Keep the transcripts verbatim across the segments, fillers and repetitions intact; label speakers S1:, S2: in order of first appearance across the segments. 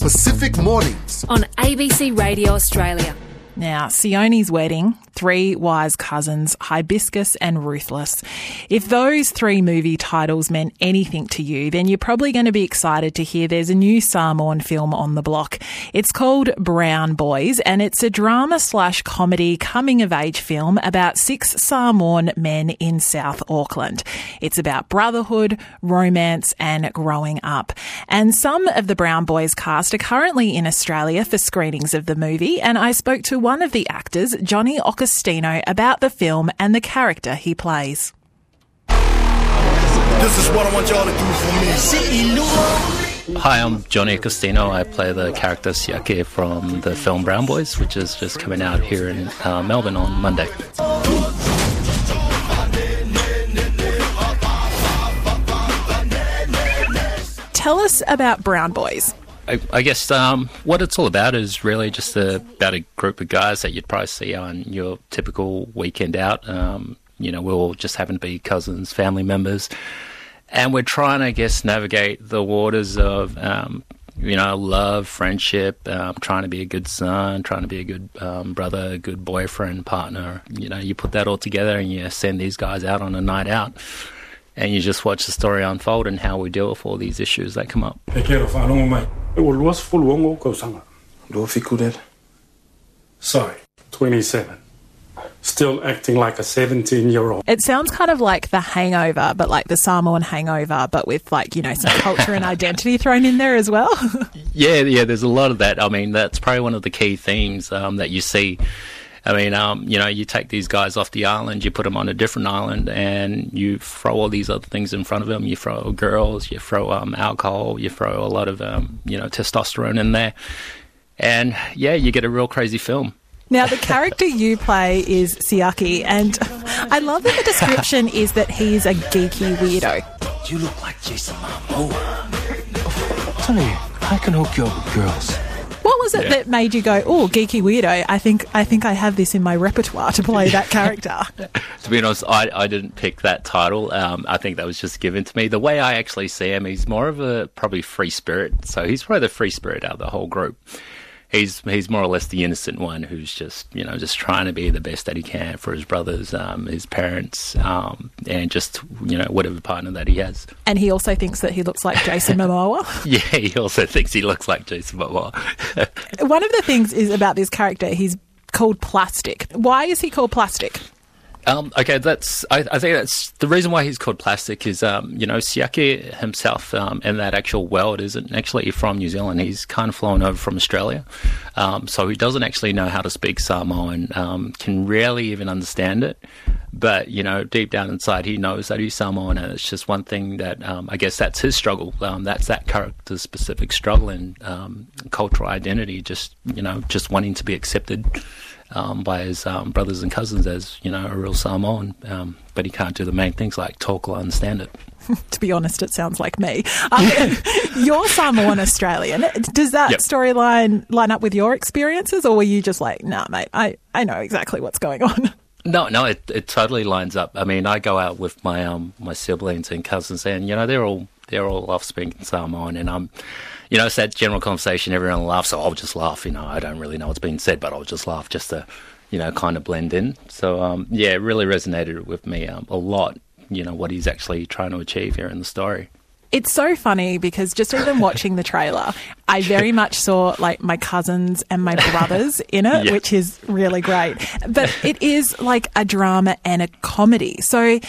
S1: Pacific Mornings
S2: on A B C Radio Australia.
S3: Now, Sione's Wedding, Three Wise Cousins, Hibiscus and Ruthless. If those three movie titles meant anything to you, then you're probably going to be excited to hear there's a new Samoan film on the block. It's called Brown Boys, and it's a drama slash comedy coming-of-age film about six Samoan men in South Auckland. It's about brotherhood, romance and growing up. And some of the Brown Boys cast are currently in Australia for screenings of the movie, and I spoke to one of the actors, Johnny Augustino, about the film and the character he plays.
S4: This is what I want y'all to do for me.
S5: Hi, I'm Johnny Agostino. I play the character Siake from the film Brown Boys, which is just coming out here in uh, Melbourne on Monday.
S3: Tell us about Brown Boys.
S5: I, I guess um, what it's all about is really just a, about a group of guys that you'd probably see on your typical weekend out. Um, you know, we all just happen to be cousins, family members, and we're trying to, I guess, navigate the waters of, um, you know, love, friendship, um, trying to be a good son, trying to be a good um, brother, a good boyfriend, partner. You know, you put that all together and you send these guys out on a night out. And you just watch the story unfold and how we deal with all these issues that come up.
S6: Sorry, twenty-seven. Still acting like a seventeen-year-old.
S3: It sounds kind of like The Hangover, but like the Samoan Hangover, but with like, you know, some culture and identity thrown in there as well.
S5: yeah, yeah, there's a lot of that. I mean, that's probably one of the key themes um, that you see. I mean, um, you know, you take these guys off the island, you put them on a different island, and you throw all these other things in front of them. You throw girls, you throw um, alcohol, you throw a lot of, um, you know, testosterone in there. And, yeah, you get a real crazy film.
S3: Now, the character you play is Siake, and I love that the description is that he's a geeky weirdo.
S4: You look like Jason Momoa. Tell me, I can hook you up with girls.
S3: What was it
S5: yeah.
S3: that made you go, oh, geeky weirdo, I think I think I have this in my repertoire to play that character?
S5: To be honest, I, I didn't pick that title. Um, I think that was just given to me. The way I actually see him, he's more of a probably free spirit. So he's probably the free spirit out of the whole group. He's he's more or less the innocent one who's just, you know, just trying to be the best that he can for his brothers, um, his parents, um, and just, you know, whatever partner that he has.
S3: And he also thinks that he looks like Jason Momoa.
S5: Yeah, he also thinks he looks like Jason Momoa.
S3: One of the things is about this character, he's called Plastic. Why is he called Plastic?
S5: Um, okay, that's. I, I think that's the reason why he's called Plastic is, um, you know, Siake himself um, in that actual world isn't actually from New Zealand. He's kind of flown over from Australia, um, so he doesn't actually know how to speak Samoan. Um, can rarely even understand it, but you know, deep down inside, he knows that he's Samoan, and it's just one thing that um, I guess that's his struggle. Um, that's that character's specific struggle and um, cultural identity. Just you know, just wanting to be accepted. Um, by his um, brothers and cousins as, you know, a real Samoan, um, but he can't do the main things like talk or understand it.
S3: To be honest, it sounds like me. Um, you're Samoan Australian. Does that yep. storyline line up with your experiences, or were you just like, nah, mate, I, I know exactly what's going on?
S5: No, no, it, it totally lines up. I mean, I go out with my um my siblings and cousins, and you know, they're all they're all off speaking Samoan, and I'm. You know, it's that general conversation, everyone laughs, so I'll just laugh, you know, I don't really know what's being said, but I'll just laugh just to, you know, kind of blend in. So, um, yeah, it really resonated with me um, a lot, you know, what he's actually trying to achieve here in the story.
S3: It's so funny because just even watching the trailer, I very much saw like my cousins and my brothers in it, yeah. which is really great. But it is like a drama and a comedy. So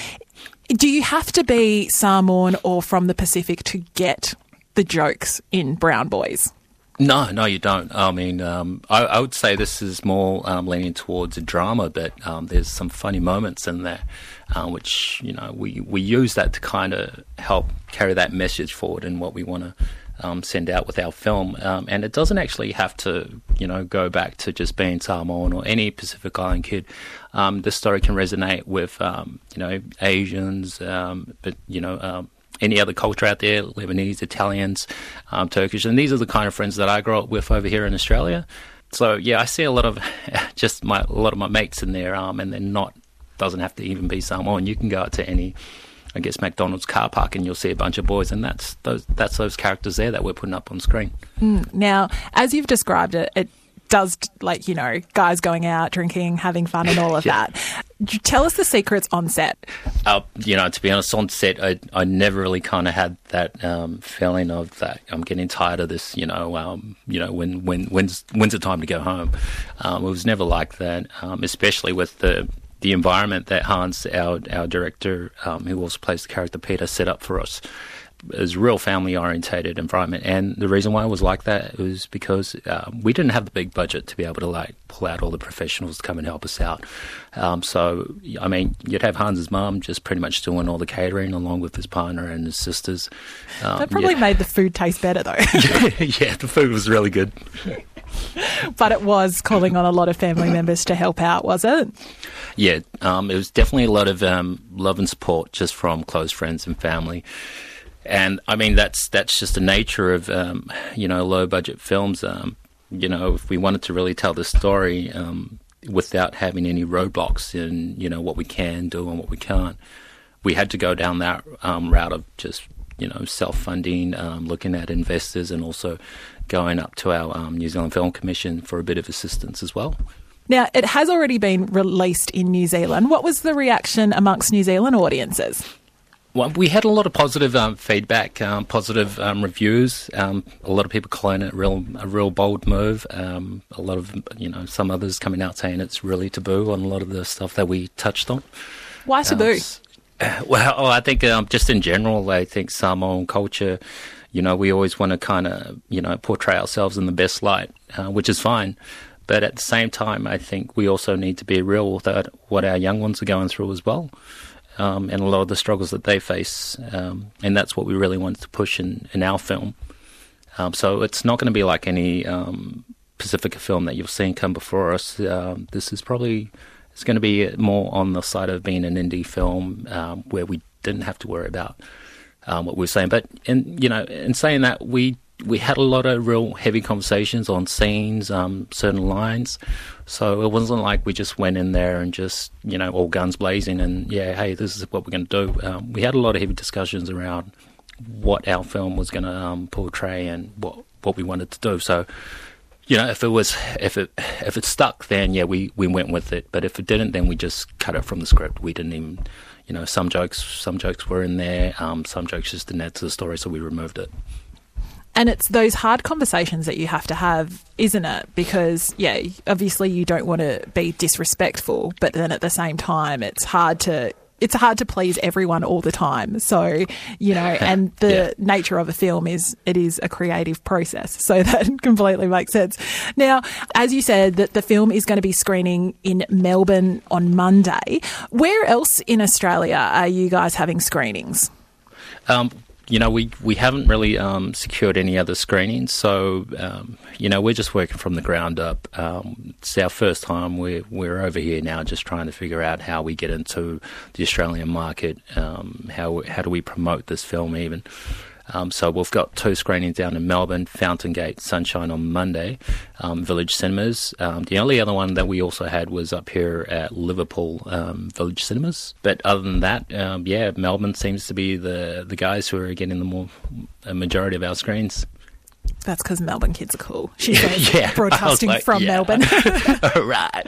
S3: do you have to be Samoan or from the Pacific to get the jokes in Brown Boys?
S5: No, no, you don't. I mean, um, I, I would say this is more um, leaning towards a drama, but um, there's some funny moments in there, uh, which, you know, we, we use that to kind of help carry that message forward in what we want to um, send out with our film. Um, and it doesn't actually have to, you know, go back to just being Samoan or any Pacific Island kid. Um, this story can resonate with, um, you know, Asians, um, but, you know, um, any other culture out there, Lebanese, Italians, um, Turkish, and these are the kind of friends that I grew up with over here in Australia. So yeah, I see a lot of just my a lot of my mates in there, um, and they're not doesn't have to even be Samoan. You can go out to any I guess, McDonald's car park, and you'll see a bunch of boys, and that's those that's those characters there that we're putting up on screen.
S3: Mm. Now, as you've described it, it does, like, you know, guys going out, drinking, having fun and all of
S5: yeah.
S3: that. Tell us the secrets on set.
S5: Uh, you know, to be honest, on set, I, I never really kind of had that um, feeling of that I'm getting tired of this, you know, um, you know, when, when when's, when's it time to go home? Um, it was never like that, um, especially with the the environment that Hans, our, our director, um, who also plays the character Peter, set up for us. Is a real family-orientated environment, and the reason why it was like that was because uh, we didn't have the big budget to be able to like pull out all the professionals to come and help us out. Um, so, I mean, you'd have Hans's mum just pretty much doing all the catering along with his partner and his sisters. Um,
S3: that probably
S5: yeah.
S3: made the food taste better, though.
S5: Yeah, the food was really good.
S3: But it was calling on a lot of family members to help out, was it?
S5: Yeah, um, it was definitely a lot of um, love and support just from close friends and family. And I mean, that's that's just the nature of, um, you know, low budget films. Um, you know, if we wanted to really tell the story um, without having any roadblocks in, you know, what we can do and what we can't, we had to go down that um, route of just, you know, self-funding, um, looking at investors, and also going up to our um, New Zealand Film Commission for a bit of assistance as well.
S3: Now, it has already been released in New Zealand. What was the reaction amongst New Zealand audiences?
S5: Well, we had a lot of positive um, feedback, um, positive um, reviews. Um, a lot of people calling it real, a real bold move. Um, a lot of, you know, some others coming out saying it's really taboo on a lot of the stuff that we touched on.
S3: Why taboo?
S5: Um, well, oh, I think um, just in general, I think Samoan culture, you know, we always want to kind of, you know, portray ourselves in the best light, uh, which is fine. But at the same time, I think we also need to be real with what our young ones are going through as well. Um, and a lot of the struggles that they face, um, and that's what we really wanted to push in, in our film. Um, so it's not going to be like any um, Pacifica film that you've seen come before us. Um, this is probably, it's going to be more on the side of being an indie film um, where we didn't have to worry about um, what we were saying. But in, you know, in saying that, we we had a lot of real heavy conversations on scenes, um, certain lines. So it wasn't like we just went in there and just, you know, all guns blazing and, yeah, hey, this is what we're going to do. Um, we had a lot of heavy discussions around what our film was going to um, portray and what, what we wanted to do. So, you know, if it was, if it if it stuck, then, yeah, we, we went with it. But if it didn't, then we just cut it from the script. We didn't even, you know, some jokes, some jokes were in there, um, some jokes just didn't add to the story, so we removed it.
S3: And it's those hard conversations that you have to have, isn't it? Because, yeah, obviously you don't want to be disrespectful, but then at the same time, it's hard to it's hard to please everyone all the time. So, you know, and the yeah. nature of a film is it is a creative process. So that completely makes sense. Now, as you said, that the film is going to be screening in Melbourne on Monday. Where else in Australia are you guys having screenings?
S5: Um You know, we, we haven't really um, secured any other screenings, so, um, you know, we're just working from the ground up. Um, it's our first time. We're, we're over here now just trying to figure out how we get into the Australian market, um, how how do we promote this film even. Um, so we've got two screenings down in Melbourne, Fountain Gate, Sunshine on Monday, um, Village Cinemas. Um, the only other one that we also had was up here at Liverpool, um, Village Cinemas. But other than that, um, yeah, Melbourne seems to be the, the guys who are getting the more a majority of our screens.
S3: That's because Melbourne kids are cool. She says,
S5: yeah,
S3: broadcasting
S5: like,
S3: from
S5: yeah.
S3: Melbourne.
S5: All right.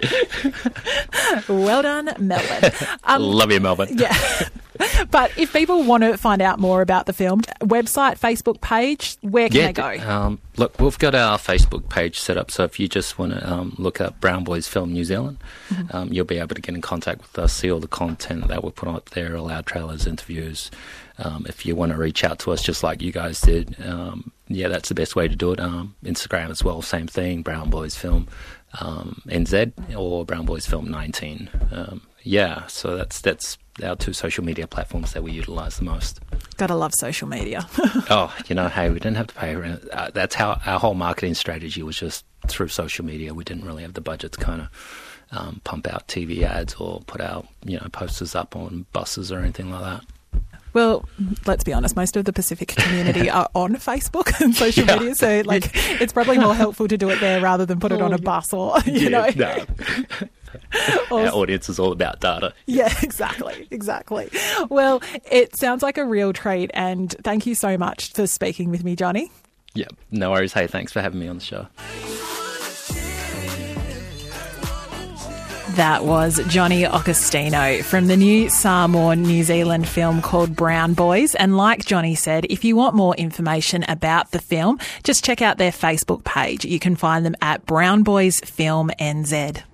S3: Well done, Melbourne. Um,
S5: Love you, Melbourne.
S3: Yeah. But if people want to find out more about the film, website, Facebook page, where can
S5: yeah,
S3: they go?
S5: Um, look, we've got our Facebook page set up, so if you just want to um, look up Brown Boys Film New Zealand, mm-hmm. um, you'll be able to get in contact with us, see all the content that we put up there, all our trailers, interviews. Um, if you want to reach out to us just like you guys did, um, yeah, that's the best way to do it. Um, Instagram as well, same thing, Brown Boys Film um, N Z or Brown Boys Film nineteen. Um, yeah, so that's that's our two social media platforms that we utilise the most.
S3: Gotta love social media.
S5: Oh, you know, hey, we didn't have to pay rent. Uh, that's how our whole marketing strategy was, just through social media. We didn't really have the budget to kind of um, pump out T V ads or put out, you know, posters up on buses or anything like that.
S3: Well, let's be honest, most of the Pacific community are on Facebook and social yeah. media, so like it's probably more helpful to do it there rather than put it oh, on a bus or, you
S5: yeah,
S3: know.
S5: No. Our audience is all about data.
S3: Yeah, exactly, exactly. Well, it sounds like a real treat, and thank you so much for speaking with me, Johnny.
S5: Yeah, no worries. Hey, thanks for having me on the show.
S3: That was Johnny Augustino from the new Samoa, New Zealand film called Brown Boys. And like Johnny said, if you want more information about the film, just check out their Facebook page. You can find them at Brown Boys Film N Z.